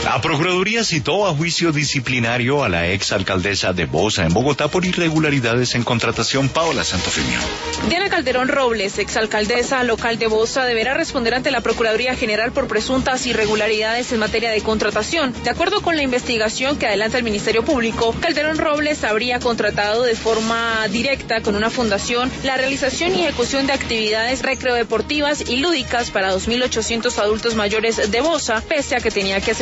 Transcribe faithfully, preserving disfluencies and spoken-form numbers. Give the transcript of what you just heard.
La Procuraduría citó a juicio disciplinario a la exalcaldesa de Bosa en Bogotá por irregularidades en contratación. Paola Santofimio. Diana Calderón Robles, exalcaldesa local de Bosa, deberá responder ante la Procuraduría General por presuntas irregularidades en materia de contratación. De acuerdo con la investigación que adelanta el Ministerio Público, Calderón Robles habría contratado de forma directa con una fundación la realización y ejecución de actividades recreodeportivas y lúdicas para dos mil ochocientos adultos mayores de Bosa, pese a que tenía que hacer